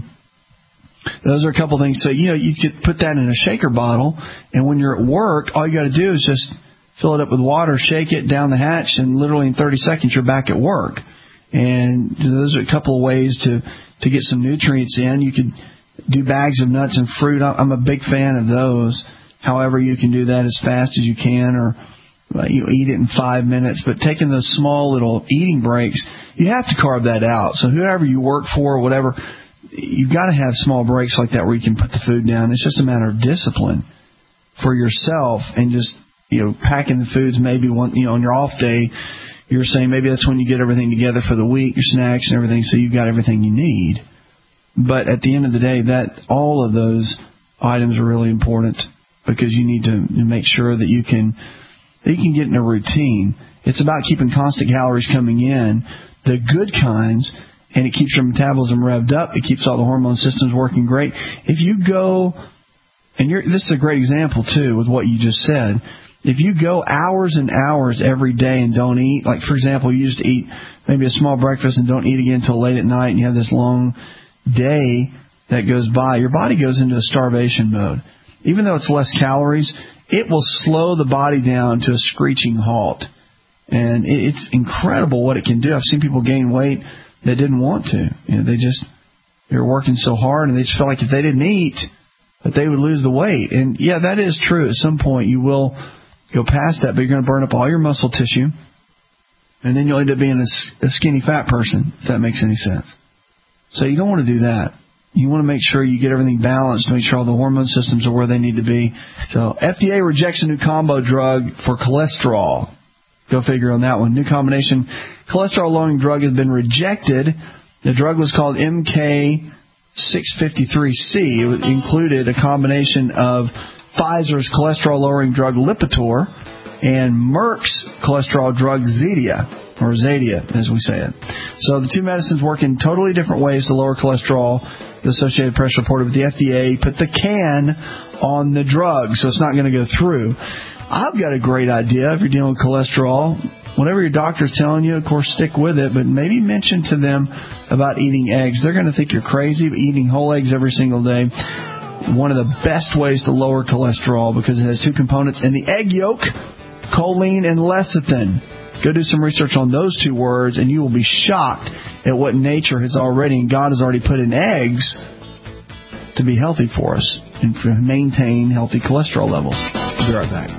those are a couple things. So you know you could put that in a shaker bottle, and when you're at work, all you got to do is just fill it up with water, shake it down the hatch, and literally in thirty seconds you're back at work. And those are a couple of ways to to get some nutrients in. You could do bags of nuts and fruit. I'm a big fan of those. However, you can do that as fast as you can, or you eat it in five minutes, but taking those small little eating breaks, you have to carve that out. So whoever you work for or whatever, you've got to have small breaks like that where you can put the food down. It's just a matter of discipline for yourself and just, you know, packing the foods maybe one, you know, on your off day, you're saying maybe that's when you get everything together for the week, your snacks and everything, so you've got everything you need. But at the end of the day, that all of those items are really important because you need to make sure that you can that you can get in a routine. It's about keeping constant calories coming in, the good kinds, and it keeps your metabolism revved up. It keeps all the hormone systems working great. If you go, and you're, this is a great example, too, with what you just said. If you go hours and hours every day and don't eat, like, for example, you used to eat maybe a small breakfast and don't eat again until late at night, and you have this long day that goes by, your body goes into a starvation mode. Even though it's less calories, it will slow the body down to a screeching halt. And it's incredible what it can do. I've seen people gain weight that didn't want to. You know, they just, they were working so hard and they just felt like if they didn't eat, that they would lose the weight. And yeah, that is true. At some point you will go past that, but you're going to burn up all your muscle tissue. And then you'll end up being a, a skinny fat person, if that makes any sense. So you don't want to do that. You want to make sure you get everything balanced, make sure all the hormone systems are where they need to be. So F D A rejects a new combo drug for cholesterol. Go figure on that one. New combination cholesterol-lowering drug has been rejected. The drug was called M K six fifty-three C. It included a combination of Pfizer's cholesterol-lowering drug Lipitor and Merck's cholesterol drug Zetia, or Zadia, as we say it. So the two medicines work in totally different ways to lower cholesterol. The Associated Press reported, but the F D A put the can on the drug, so it's not going to go through. I've got a great idea if you're dealing with cholesterol. Whatever your doctor's telling you, of course, stick with it, but maybe mention to them about eating eggs. They're going to think you're crazy, but eating whole eggs every single day, one of the best ways to lower cholesterol because it has two components in the egg yolk, choline and lecithin. Go do some research on those two words, and you will be shocked at what nature has already and God has already put in eggs to be healthy for us and to maintain healthy cholesterol levels. We'll be right back.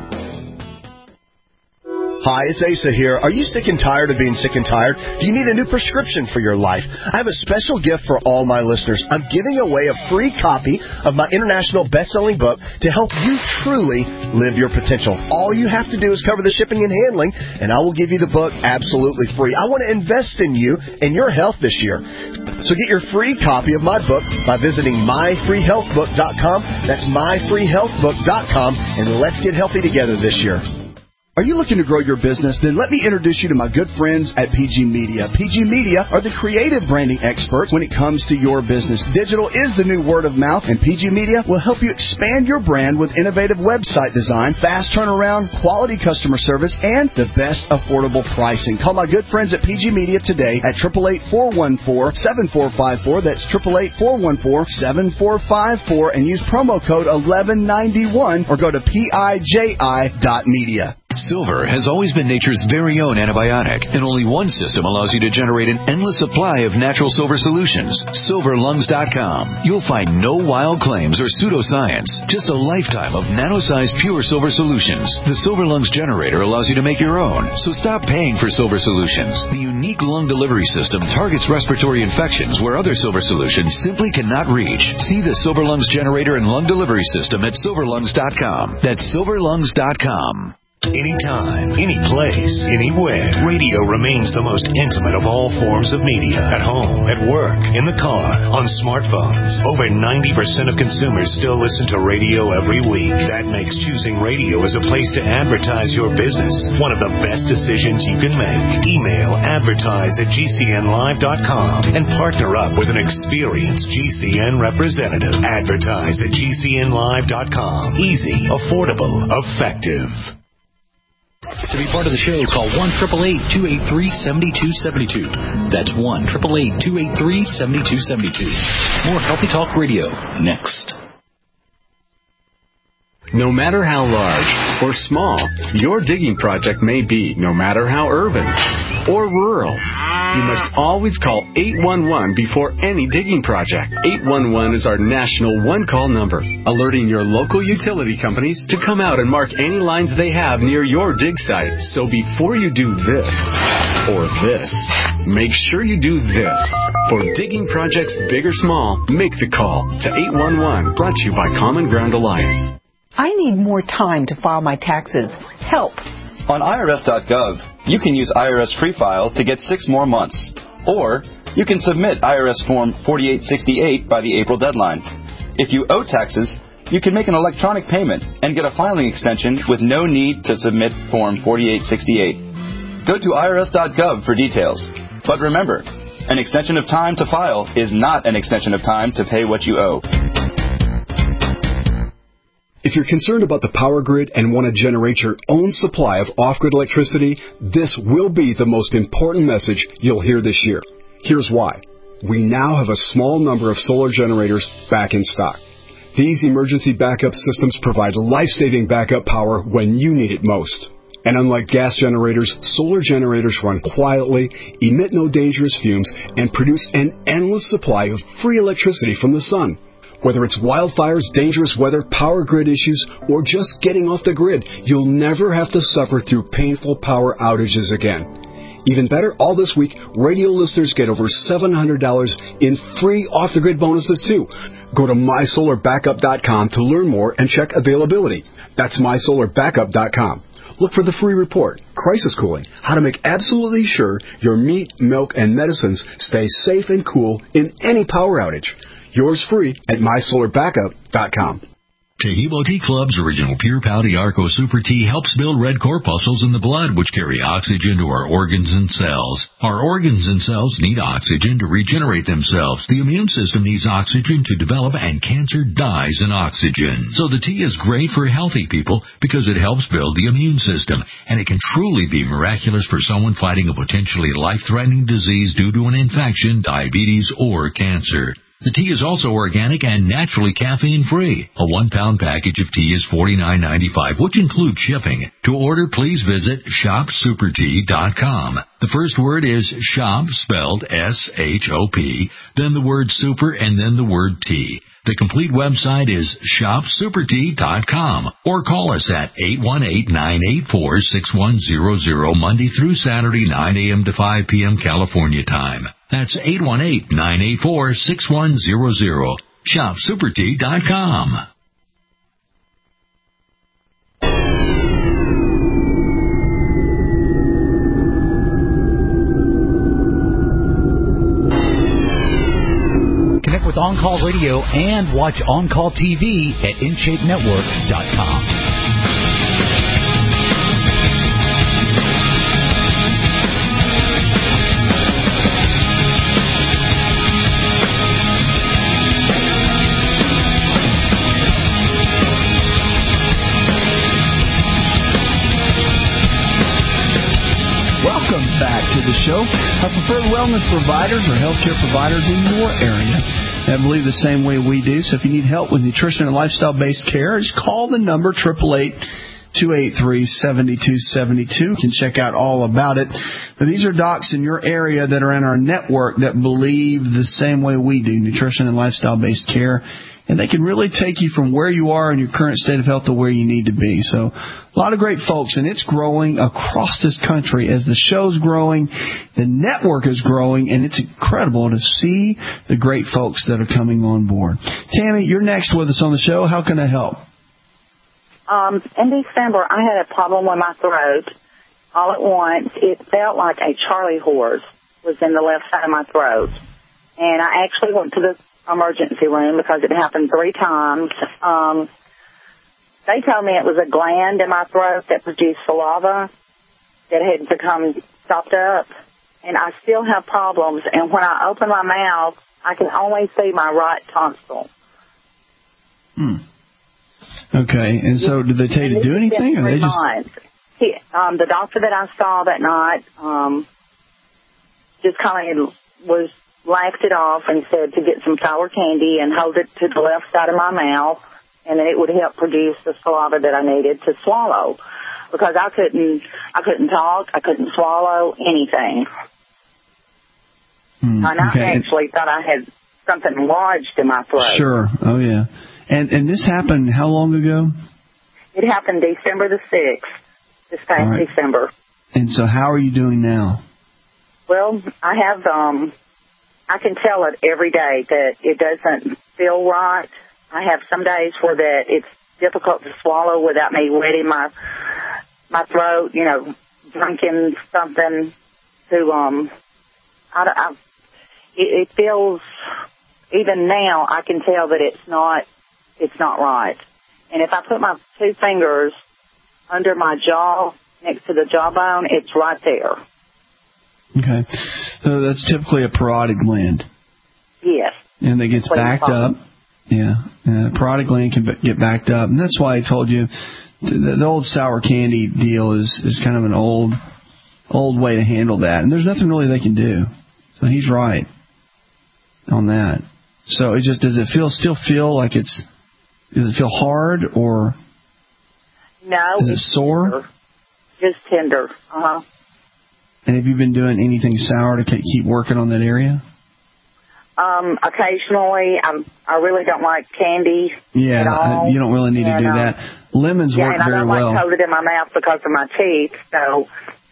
Hi, it's Asa here. Are you sick and tired of being sick and tired? Do you need a new prescription for your life? I have a special gift for all my listeners. I'm giving away a free copy of my international best-selling book to help you truly live your potential. All you have to do is cover the shipping and handling, and I will give you the book absolutely free. I want to invest in you and your health this year. So get your free copy of my book by visiting my free health book dot com. That's my free health book dot com, and let's get healthy together this year. Are you looking to grow your business? Then let me introduce you to my good friends at P G Media. P G Media are the creative branding experts when it comes to your business. Digital is the new word of mouth, and P G Media will help you expand your brand with innovative website design, fast turnaround, quality customer service, and the best affordable pricing. Call my good friends at P G Media today at eight eight eight, four one four, seven four five four. That's eight eight eight, four one four, seven four five four, and use promo code eleven ninety-one or go to P I J I dot media. Silver has always been nature's very own antibiotic, and only one system allows you to generate an endless supply of natural silver solutions. silver lungs dot com. You'll find no wild claims or pseudoscience, just a lifetime of nano-sized pure silver solutions. The Silver Lungs generator allows you to make your own, so stop paying for silver solutions. The unique lung delivery system targets respiratory infections where other silver solutions simply cannot reach. See the Silver Lungs generator and lung delivery system at silver lungs dot com. That's silver lungs dot com. Anytime, any place, anywhere, radio remains the most intimate of all forms of media. At home, at work, in the car, on smartphones. Over ninety percent of consumers still listen to radio every week. That makes choosing radio as a place to advertise your business one of the best decisions you can make. Email advertise at G C N live dot com and partner up with an experienced G C N representative. Advertise at G C N live dot com. Easy, affordable, effective. To be part of the show, call one eight eight eight, two eight three, seven two seven two. That's one eight eight eight, two eight three, seven two seven two. More Healthy Talk Radio next. No matter how large or small your digging project may be, no matter how urban or rural, you must always call eight one one before any digging project. eight one one is our national one-call number, alerting your local utility companies to come out and mark any lines they have near your dig site. So before you do this or this, make sure you do this. For digging projects big or small, make the call to eight one one, brought to you by Common Ground Alliance. I need more time to file my taxes. Help. On I R S dot gov, you can use I R S Free File to get six more months. Or you can submit I R S Form forty-eight sixty-eight by the April deadline. If you owe taxes, you can make an electronic payment and get a filing extension with no need to submit Form forty-eight sixty-eight. Go to I R S dot gov for details. But remember, an extension of time to file is not an extension of time to pay what you owe. If you're concerned about the power grid and want to generate your own supply of off-grid electricity, this will be the most important message you'll hear this year. Here's why. We now have a small number of solar generators back in stock. These emergency backup systems provide life-saving backup power when you need it most. And unlike gas generators, solar generators run quietly, emit no dangerous fumes, and produce an endless supply of free electricity from the sun. Whether it's wildfires, dangerous weather, power grid issues, or just getting off the grid, you'll never have to suffer through painful power outages again. Even better, all this week, radio listeners get over seven hundred dollars in free off-the-grid bonuses, too. Go to my solar backup dot com to learn more and check availability. That's my solar backup dot com. Look for the free report, Crisis Cooling, how to make absolutely sure your meat, milk, and medicines stay safe and cool in any power outage. Yours free at my solar backup dot com. Tehebo Tea Club's original Pure Pouty Arco Super Tea helps build red corpuscles in the blood, which carry oxygen to our organs and cells. Our organs and cells need oxygen to regenerate themselves. The immune system needs oxygen to develop, and cancer dies in oxygen. So the tea is great for healthy people because it helps build the immune system, and it can truly be miraculous for someone fighting a potentially life-threatening disease due to an infection, diabetes, or cancer. The tea is also organic and naturally caffeine-free. A one-pound package of tea is forty-nine ninety-five, which includes shipping. To order, please visit shop super tea dot com. The first word is shop, spelled S H O P, then the word super, and then the word tea. The complete website is shop super tea dot com, or call us at eight one eight, nine eight four, six one zero zero Monday through Saturday, nine a.m. to five p.m. California time. That's eight one eight, nine eight four, six one zero zero. shop super tea dot com. Connect with On Call Radio and watch On Call T V at in shape network dot com. Welcome back to the show. Our preferred wellness providers or healthcare providers in your area that believe the same way we do. So if you need help with nutrition and lifestyle-based care, just call the number eight eight eight, two eight three, seven two seven two. You can check out all about it. But these are docs in your area that are in our network that believe the same way we do, nutrition and lifestyle-based care. And they can really take you from where you are in your current state of health to where you need to be. So a lot of great folks, and it's growing across this country as the show's growing, the network is growing, and it's incredible to see the great folks that are coming on board. Tammy, you're next with us on the show. How can I help? Um, in December, I had a problem with my throat. All at once, it felt like a Charlie horse was in the left side of my throat. And I actually went to the emergency room because it happened three times. Um, they told me it was a gland in my throat that produced saliva that had become stopped up, and I still have problems. And when I open my mouth, I can only see my right tonsil. Hmm. Okay, and so did they tell you to do anything, or they just? He, um, the doctor that I saw that night um, just kind of was. laughed it off and said to get some sour candy and hold it to the left side of my mouth, and then it would help produce the saliva that I needed to swallow, because I couldn't, I couldn't talk, I couldn't swallow anything. Hmm, and I okay. actually thought I had something lodged in my throat. Sure. Oh yeah. And and this happened how long ago? It happened December the sixth, this past right. December. And so how are you doing now? Well, I have um. I can tell it every day that it doesn't feel right. I have some days where that it's difficult to swallow without me wetting my my throat, you know, drinking something to, um, I, I, it, it feels, even now, I can tell that it's not, it's not right. And if I put my two fingers under my jaw, next to the jawbone, it's right there. Okay. So that's typically a parotid gland. Yes. And it gets backed up. Yeah. Uh, parotid gland can get backed up. And that's why I told you the, the old sour candy deal is, is kind of an old old way to handle that. And there's nothing really they can do. So he's right on that. So it just, does it feel still feel like it's, does it feel hard or no? Is it sore? Tender. Just tender. Uh-huh. And have you been doing anything sour to keep working on that area? Um, occasionally. I'm, I really don't like candy yeah, at all. Uh, you don't really need and, to do um, that. Lemons yeah, work and very I don't well. like to hold it in my mouth because of my teeth. So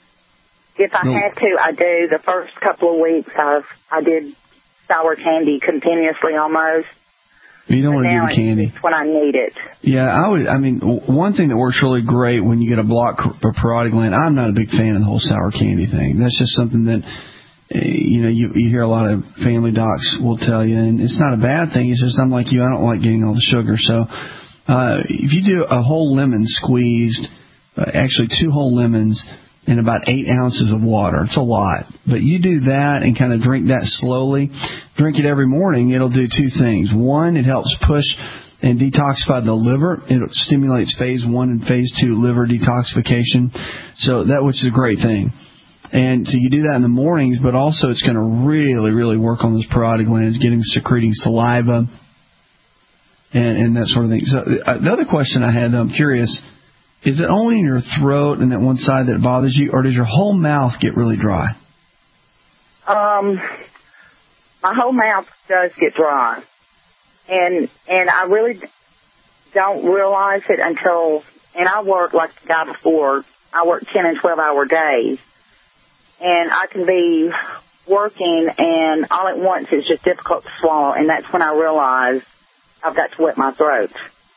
if I no. had to, I do. The first couple of weeks, I've I did sour candy continuously almost. You don't but want to do the candy. It's when I need it. Yeah, I would. I mean, one thing that works really great when you get a blocked parotid gland. I'm not a big fan of the whole sour candy thing. That's just something that you know you, you hear a lot of family docs will tell you, and it's not a bad thing. It's just I'm like you. I don't like getting all the sugar. So uh, if you do a whole lemon squeezed, uh, actually two whole lemons and about eight ounces of water. It's a lot. But you do that and kind of drink that slowly. Drink it every morning. It'll do two things. One, it helps push and detoxify the liver. It stimulates phase one and phase two liver detoxification. So that, which is a great thing. And so you do that in the mornings, but also it's going to really, really work on those parotid glands, get them secreting saliva and, and that sort of thing. So uh, the other question I had, though, I'm curious, is it only in your throat and that one side that bothers you, or does your whole mouth get really dry? Um, my whole mouth does get dry. And and I really don't realize it until, and I work like the guy before, I work ten and twelve hour days. And I can be working, and all at once it's just difficult to swallow, and that's when I realize I've got to wet my throat.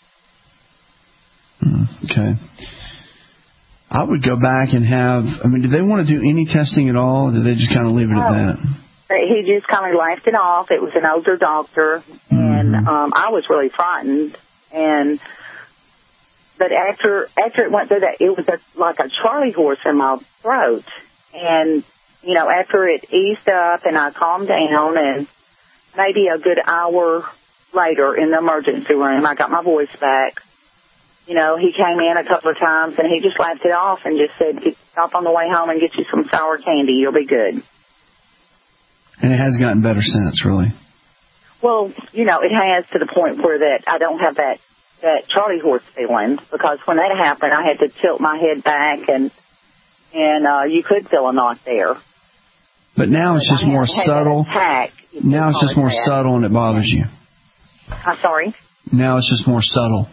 Okay. I would go back and have, I mean, do they want to do any testing at all, or do they just kind of leave it at that? He just kind of laughed it off. It was an older doctor, mm-hmm. and um, I was really frightened. And But after after it went through that, it was a, like a Charlie horse in my throat. And, you know, after it eased up and I calmed down, and maybe a good hour later in the emergency room, I got my voice back. You know, he came in a couple of times, and he just laughed it off and just said, stop on the way home and get you some sour candy. You'll be good. And it has gotten better since, really? Well, you know, it has, to the point where that I don't have that, that Charlie horse feeling, because when that happened, I had to tilt my head back, and and uh, you could feel a knot there. But now it's just more subtle. Now it's just more subtle, and it bothers you. I'm sorry? Now it's just more subtle.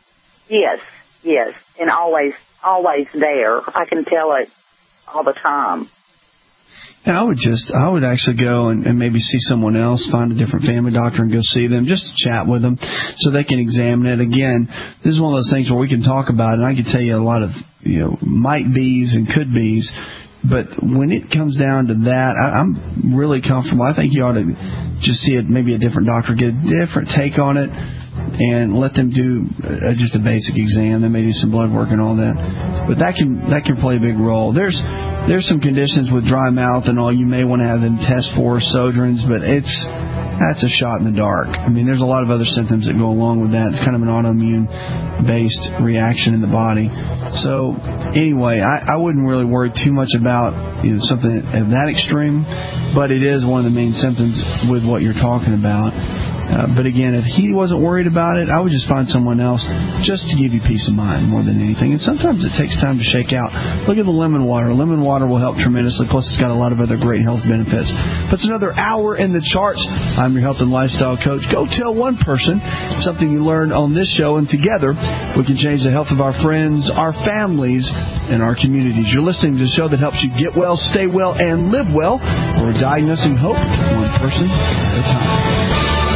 Yes, yes, and always, always there. I can tell it all the time. Yeah, I would just, I would actually go and, and maybe see someone else, find a different family doctor and go see them, just to chat with them so they can examine it. Again, this is one of those things where we can talk about it, and I can tell you a lot of, you know, might be's and could be's, but when it comes down to that, I, I'm really comfortable. I think you ought to just see it, maybe a different doctor, get a different take on it, and let them do uh, just a basic exam. They may do some blood work and all that, but that can that can play a big role. There's there's some conditions with dry mouth and all you may want to have them test for, Sjögren's, but it's that's a shot in the dark. I mean, there's a lot of other symptoms that go along with that. It's kind of an autoimmune-based reaction in the body. So anyway, I, I wouldn't really worry too much about, you know, something of that extreme, but it is one of the main symptoms with what you're talking about. Uh, but again, if he wasn't worried about it, I would just find someone else just to give you peace of mind more than anything. And sometimes it takes time to shake out. Look at the lemon water. Lemon water will help tremendously. Plus, it's got a lot of other great health benefits. But it's another hour in the charts. I'm your health and lifestyle coach. Go tell one person something you learned on this show, and together we can change the health of our friends, our families, and our communities. You're listening to the show that helps you get well, stay well, and live well. We're diagnosing hope one person at a time.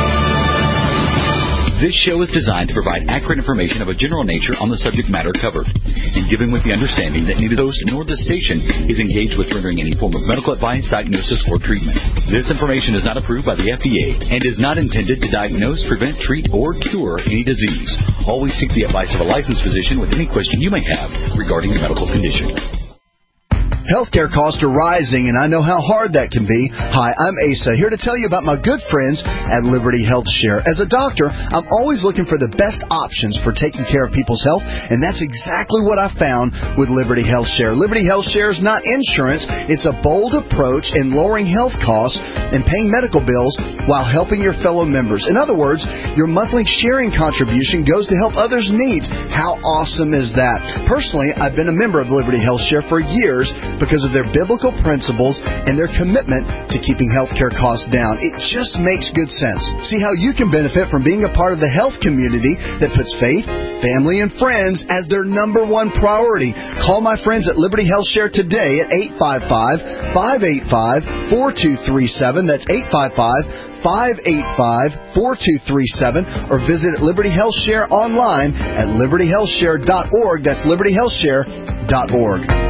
This show is designed to provide accurate information of a general nature on the subject matter covered, and given with the understanding that neither host nor the station is engaged with rendering any form of medical advice, diagnosis, or treatment. This information is not approved by the F D A and is not intended to diagnose, prevent, treat, or cure any disease. Always seek the advice of a licensed physician with any question you may have regarding your medical condition. Healthcare costs are rising, and I know how hard that can be. Hi, I'm Asa, here to tell you about my good friends at Liberty Health Share. As a doctor, I'm always looking for the best options for taking care of people's health, and that's exactly what I found with Liberty Health Share. Liberty Health Share is not insurance. It's a bold approach in lowering health costs and paying medical bills while helping your fellow members. In other words, your monthly sharing contribution goes to help others' needs. How awesome is that? Personally, I've been a member of Liberty Health Share for years, because of their biblical principles and their commitment to keeping healthcare costs down. It just makes good sense. See how you can benefit from being a part of the health community that puts faith, family, and friends as their number one priority. Call my friends at Liberty Health Share today at eight five five, five eight five, four two three seven. That's eight five five, five eight five, four two three seven, or visit Liberty Health Share online at liberty health share dot org. That's liberty health share dot org.